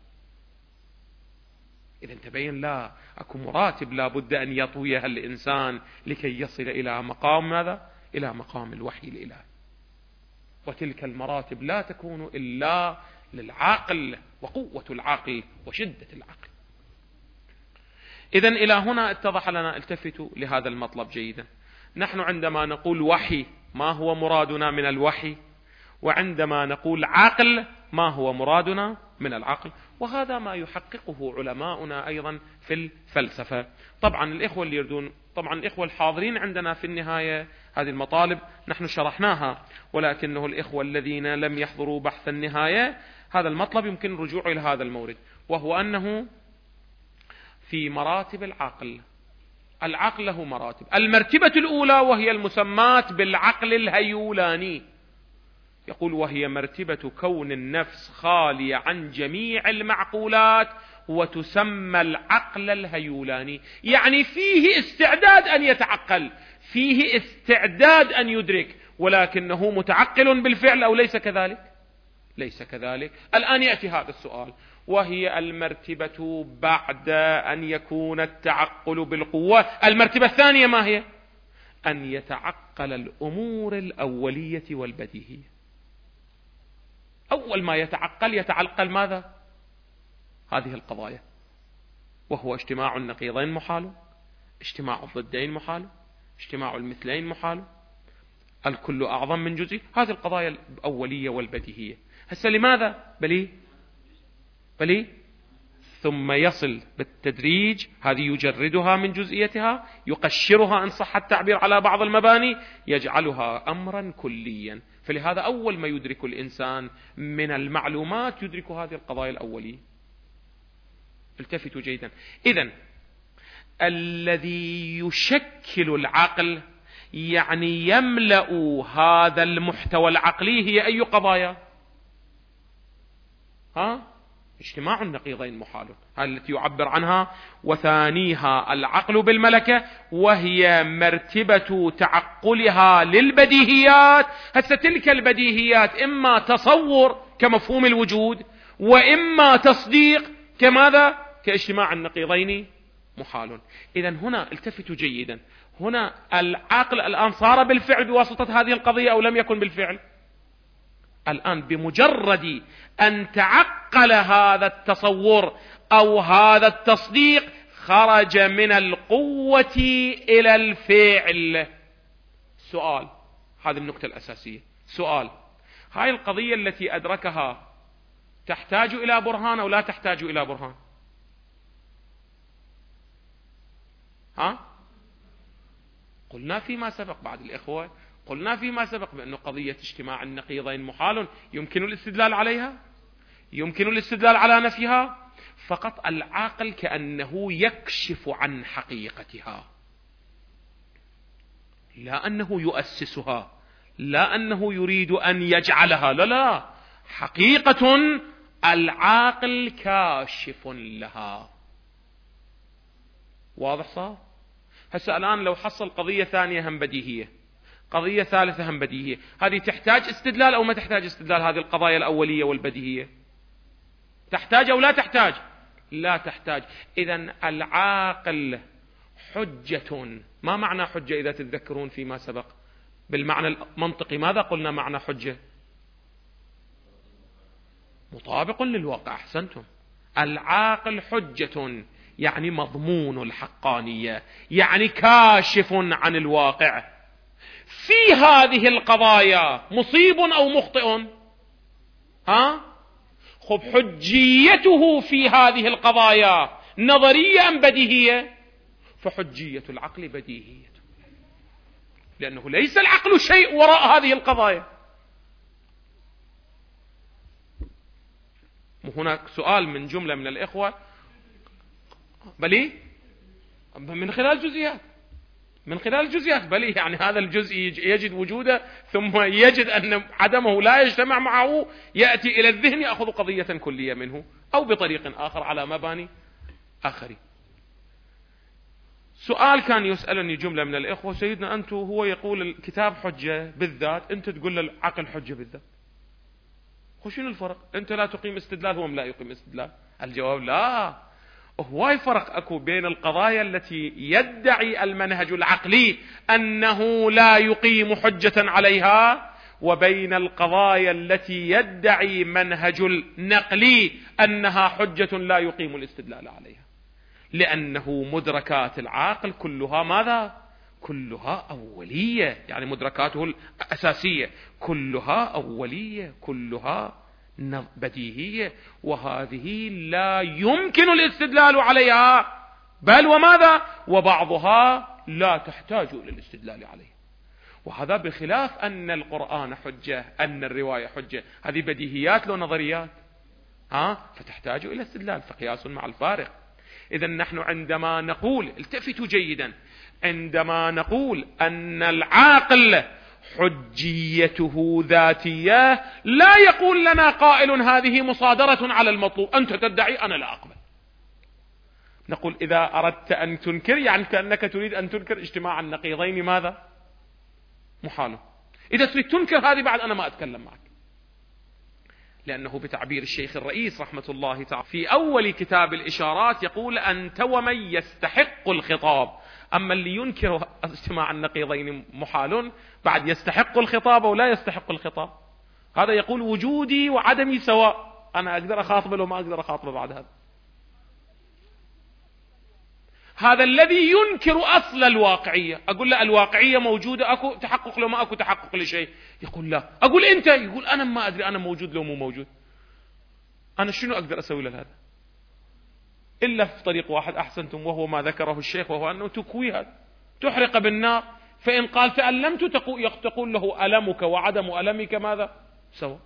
S3: إذن تبين لا أكو مراتب لا بد أن يطويها الإنسان لكي يصل إلى مقام ماذا؟ إلى مقام الوحي الإلهي. وتلك المراتب لا تكون إلا للعقل وقوة العقل وشدة العقل. إذن إلى هنا اتضح لنا، التفتوا لهذا المطلب جيدا. نحن عندما نقول وحي ما هو مرادنا من الوحي، وعندما نقول عقل ما هو مرادنا من العقل. وهذا ما يحققه علماؤنا أيضا في الفلسفة. طبعا الإخوة اللي يردون، طبعا الإخوة الحاضرين عندنا في النهاية هذه المطالب نحن شرحناها، ولكنه الإخوة الذين لم يحضروا بحث النهاية هذا المطلب يمكن الرجوع إلى هذا المورد، وهو أنه في مراتب العقل. العقل له مراتب. المرتبة الأولى وهي المسمات بالعقل الهيولاني، يقول وهي مرتبة كون النفس خالية عن جميع المعقولات وتسمى العقل الهيولاني. يعني فيه استعداد أن يتعقل، فيه استعداد أن يدرك، ولكنه متعقل بالفعل أو ليس كذلك؟ ليس كذلك. الآن يأتي هذا السؤال، وهي المرتبة بعد أن يكون التعقل بالقوة. المرتبة الثانية ما هي؟ أن يتعقل الأمور الأولية والبديهية. أول ما يتعقل يتعقل ماذا؟ هذه القضايا، وهو اجتماع النقيضين محال، اجتماع الضدين محال، اجتماع المثلين محال، الكل أعظم من جزء. هذه القضايا الأولية والبديهية. هسه لماذا؟ بلي بلي ثم يصل بالتدريج، هذه يجردها من جزئيتها، يقشرها إن صح التعبير على بعض المباني، يجعلها أمرا كليا. فلهذا أول ما يدرك الإنسان من المعلومات يدرك هذه القضايا الأولية. التفتوا جيدا. إذن الذي يشكل العقل يعني يملأ هذا المحتوى العقلي هي أي قضايا؟ ها؟ اجتماع النقيضين محال، هذه التي يعبر عنها وثانيها العقل بالملكة، وهي مرتبة تعقلها للبديهيات. هسه تلك البديهيات إما تصور كمفهوم الوجود، وإما تصديق كماذا؟ كاجتماع النقيضين محال. إذن هنا التفتوا جيدا، هنا العقل الآن صار بالفعل بواسطة هذه القضية أو لم يكن بالفعل؟ الآن بمجرد أن تعقل هذا التصور أو هذا التصديق خرج من القوة إلى الفعل. سؤال، هذه النقطة الأساسية. سؤال، هاي القضية التي أدركها تحتاج إلى برهان أو لا تحتاج إلى برهان؟ ها؟ قلنا فيما سبق بعد الإخوة، قلنا فيما سبق بأن قضية اجتماع النقيضين محال، يمكن الاستدلال عليها، يمكن الاستدلال على نفيها، فقط العاقل كأنه يكشف عن حقيقتها، لا أنه يؤسسها، لا أنه يريد أن يجعلها، لا لا، حقيقة العاقل كاشف لها. واضح صار؟ هسه الآن لو حصل قضية ثانية هم بديهية، قضية ثالثة هم بديهية، هذه تحتاج استدلال أو ما تحتاج استدلال؟ هذه القضايا الأولية والبديهية تحتاج أو لا تحتاج؟ لا تحتاج. إذن العاقل حجة. ما معنى حجة إذا تتذكرون فيما سبق بالمعنى المنطقي؟ ماذا قلنا معنى حجة؟ مطابق للواقع. أحسنتم. العاقل حجة يعني مضمون الحقانية، يعني كاشف عن الواقع. في هذه القضايا مصيب أو مخطئ؟ ها؟ خب حجيته في هذه القضايا نظرية أم بديهية؟ فحجية العقل بديهية، لأنه ليس العقل شيء وراء هذه القضايا. هناك سؤال من جملة من الإخوة، بلي من خلال جزئيات، من خلال الجزئيات، بلي يعني هذا الجزء يجد وجوده ثم يجد أن عدمه لا يجتمع معه، يأتي إلى الذهن يأخذ قضية كلية منه أو بطريق آخر على مباني آخرين. سؤال كان يسألني جملة من الإخوة، سيدنا أنت هو يقول الكتاب حجة بالذات، أنت تقول العقل حجة بالذات، وشنو الفرق؟ أنت لا تقيم استدلال هو لا يقيم استدلال. الجواب لا، هواي فرق أكو بين القضايا التي يدعي المنهج العقلي أنه لا يقيم حجة عليها، وبين القضايا التي يدعي منهج النقلي أنها حجة لا يقيم الاستدلال عليها، لأنه مدركات العاقل كلها ماذا؟ كلها أولية، يعني مدركاته الأساسية كلها أولية، كلها بديهية، وهذه لا يمكن الاستدلال عليها، بل وماذا؟ وبعضها لا تحتاج إلى الاستدلال عليها. وهذا بخلاف أن القرآن حجة، أن الرواية حجة، هذه بديهيات لو نظريات، ها؟ فتحتاج إلى استدلال، فقياس مع الفارق. إذن نحن عندما نقول، التفتوا جيدا، عندما نقول أن العاقل حجيته ذاتية، لا يقول لنا قائل هذه مصادرة على المطلوب، أنت تدعي أنا لا أقبل. نقول إذا أردت أن تنكر يعني كأنك تريد أن تنكر اجتماع النقيضين، ماذا؟ محال. إذا تريد تنكر هذه بعد أنا ما أتكلم معك، لأنه بتعبير الشيخ الرئيس رحمة الله تعالى في أول كتاب الإشارات يقول أنت ومن يستحق الخطاب. أما اللي ينكر اجتماع النقيضين محال، بعد يستحق الخطاب أو لا يستحق الخطاب؟ هذا يقول وجودي وعدمي سواء، أنا أقدر أخاطبه لو ما أقدر أخاطبه بعد هذا. هذا الذي ينكر أصل الواقعية. أقول له الواقعية موجودة، أكو تحقق لو ما أكو تحقق لشيء، يقول لا. أقول أنت، يقول أنا ما أدري أنا موجود لو مو موجود. أنا شنو أقدر أسوي لهذا إلا في طريق واحد أحسنتم، وهو ما ذكره الشيخ، وهو أنه تكويها تحرق بالنار. فإن قال تألمت تقول له ألمك وعدم ألمك ماذا سواء.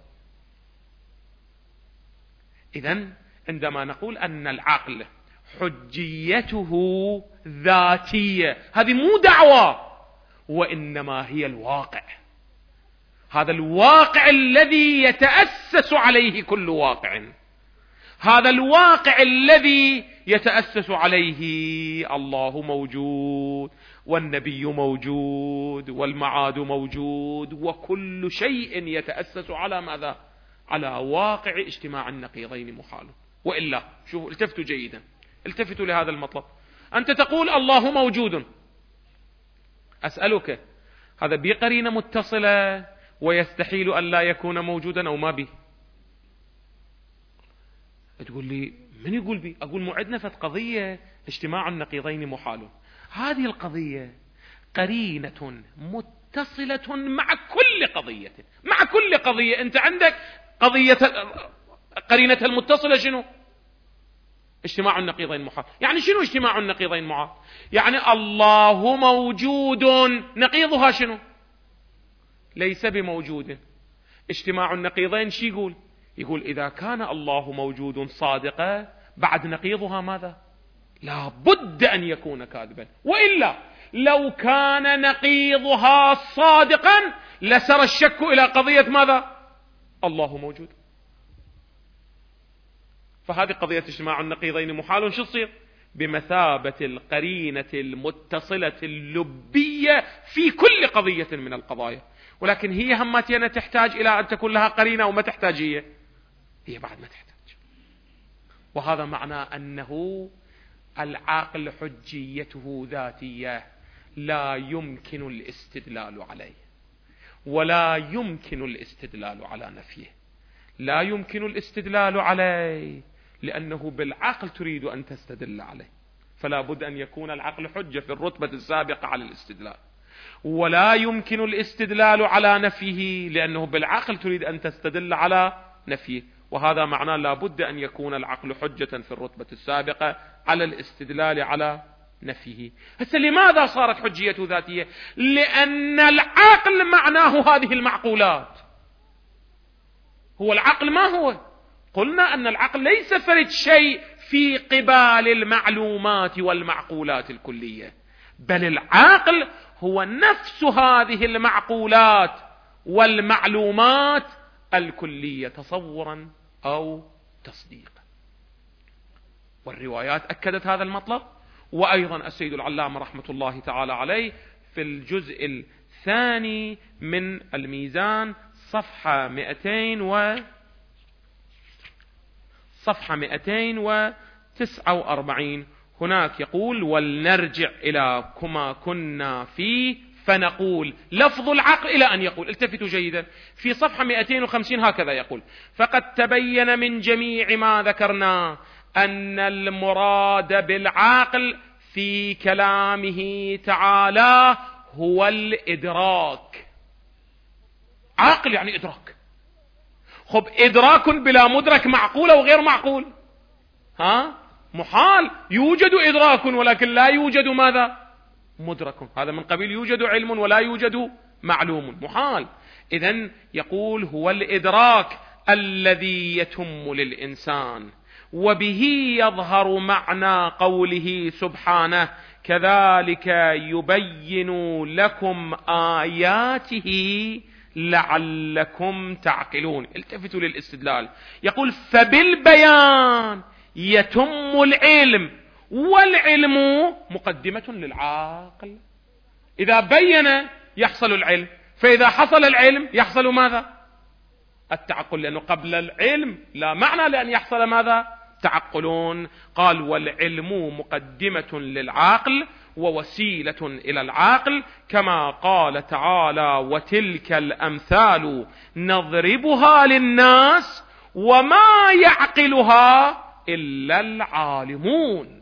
S3: إذن عندما نقول أن العقل حجيته ذاتية، هذه مو دعوة، وإنما هي الواقع. هذا الواقع الذي يتأسس عليه كل واقع، هذا الواقع الذي يتأسس عليه الله موجود، والنبي موجود، والمعاد موجود، وكل شيء يتأسس على ماذا؟ على واقع اجتماع النقيضين محال. وإلا شوفوا، التفتوا جيدا، التفتوا لهذا المطلب. أنت تقول الله موجود، أسألك هذا بقرينة متصلة ويستحيل أن لا يكون موجودا أو ما به؟ تقول لي من يقول بي؟ أقول موعدنا في قضية اجتماع النقيضين محال. هذه القضية قرينة متصلة مع كل قضية، مع كل قضية. أنت عندك قضية قرينة المتصلة شنو؟ اجتماع النقيضين محال. يعني شنو اجتماع النقيضين محال؟ يعني الله موجود، نقيضها شنو؟ ليس بموجود. اجتماع النقيضين شي يقول؟ يقول إذا كان الله موجود صادقا، بعد نقيضها ماذا؟ لا بد أن يكون كاذبا. وإلا لو كان نقيضها صادقا لسر الشك إلى قضية ماذا؟ الله موجود. فهذه قضية اجتماع النقيضين محال شو تصير؟ بمثابة القرينة المتصلة اللبية في كل قضية من القضايا. ولكن هي همتنا تحتاج إلى أن تكون لها قرينة، وما تحتاج هي هي بعد ما تحتاج. وهذا معنى أنه العقل حجيته ذاتية، لا يمكن الاستدلال عليه، ولا يمكن الاستدلال على نفيه. لا يمكن الاستدلال عليه لأنه بالعقل تريد أن تستدل عليه، فلا بد أن يكون العقل حجة في الرتبة السابقة على الاستدلال. ولا يمكن الاستدلال على نفيه لأنه بالعقل تريد أن تستدل على نفيه، وهذا معناه لا بد أن يكون العقل حجة في الرتبة السابقة على الاستدلال على نفيه. هسه لماذا صارت حجيته ذاتية؟ لأن العقل معناه هذه المعقولات. هو العقل ما هو؟ قلنا أن العقل ليس فرد شيء في قبال المعلومات والمعقولات الكلية، بل العقل هو نفس هذه المعقولات والمعلومات الكلية تصورا أو تصديقا. والروايات أكدت هذا المطلب. وأيضا السيد العلامة رحمة الله تعالى عليه في الجزء الثاني من الميزان صفحة مئتين و صفحة مئتين وتسعة وأربعين هناك يقول: ولنرجع إلى كما كنا فيه فنقول. لفظ العقل إلى أن يقول، التفتوا جيدا، في صفحة مئتين وخمسين هكذا يقول: فقد تبين من جميع ما ذكرنا أن المراد بالعقل في كلامه تعالى هو الإدراك. عقل يعني إدراك. خب إدراك بلا مدرك معقول أو غير معقول؟ ها؟ محال. يوجد إدراك ولكن لا يوجد ماذا؟ مدرك. هذا من قبيل يوجد علم ولا يوجد معلوم، محال. إذن يقول هو الإدراك الذي يتم للإنسان، وبه يظهر معنى قوله سبحانه: كذلك يبين لكم آياته لعلكم تعقلون. التفتوا للاستدلال، يقول: فبالبيان يتم العلم، والعلم مقدمة للعاقل. إذا بين يحصل العلم، فإذا حصل العلم يحصل ماذا؟ التعقل، لأنه قبل العلم لا معنى لأن يحصل ماذا؟ تعقلون. قال: والعلم مقدمة للعقل، ووسيلة إلى العقل، كما قال تعالى: وتلك الأمثال نضربها للناس وما يعقلها إلا العالمون.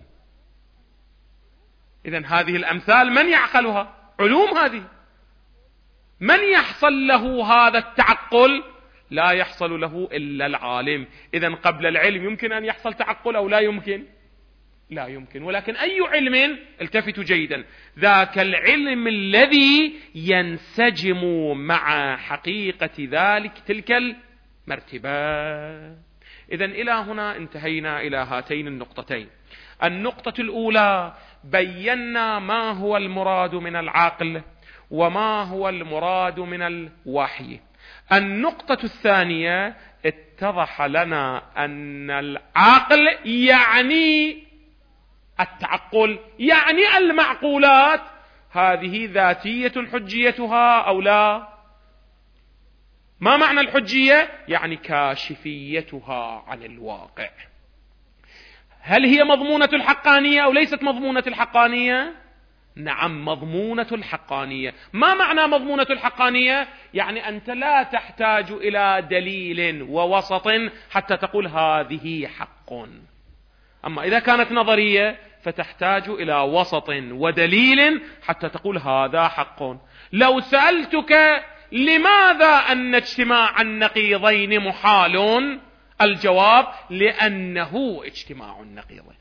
S3: إذن هذه الأمثال من يعقلها؟ علوم هذه. من يحصل له هذا التعقل؟ لا يحصل له إلا العالم. إذن قبل العلم يمكن أن يحصل تعقل أو لا يمكن؟ لا يمكن. ولكن أي علم؟ التفتوا جيدا، ذاك العلم الذي ينسجم مع حقيقة ذلك تلك المرتبة. إذن إلى هنا انتهينا إلى هاتين النقطتين. النقطة الأولى بينا ما هو المراد من العقل وما هو المراد من الوحي. النقطة الثانية اتضح لنا أن العقل يعني التعقل، يعني المعقولات هذه ذاتية حجيتها أو لا؟ ما معنى الحجية؟ يعني كاشفيتها عن الواقع. هل هي مضمونة الحقانية أو ليست مضمونة الحقانية؟ نعم، مضمونة الحقانية. ما معنى مضمونة الحقانية؟ يعني أنت لا تحتاج إلى دليل ووسط حتى تقول هذه حق. أما إذا كانت نظرية فتحتاج إلى وسط ودليل حتى تقول هذا حق. لو سألتك لماذا أن اجتماع النقيضين محال؟ الجواب: لأنه اجتماع النقيضين.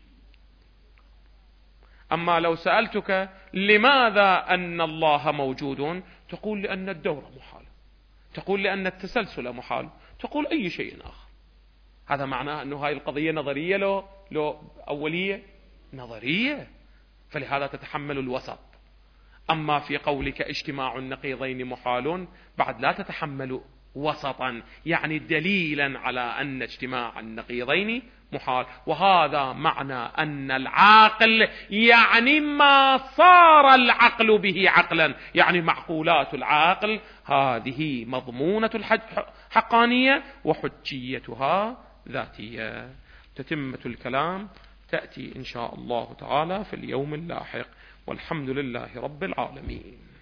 S3: أما لو سألتك لماذا أن الله موجود؟ تقول لأن الدورة محال، تقول لأن التسلسل محال، تقول أي شيء آخر. هذا معناه أنه هاي القضية نظرية لو, لو أولية نظرية، فلهذا تتحمل الوسط. أما في قولك اجتماع النقيضين محال بعد لا تتحمل وسطا، يعني دليلا على أن اجتماع النقيضين محال. وهذا معنى أن العاقل يعني ما صار العقل به عقلا، يعني معقولات العاقل هذه مضمونة الحقانية وحجيتها ذاتية. تتمة الكلام تأتي إن شاء الله تعالى في اليوم اللاحق، والحمد لله رب العالمين.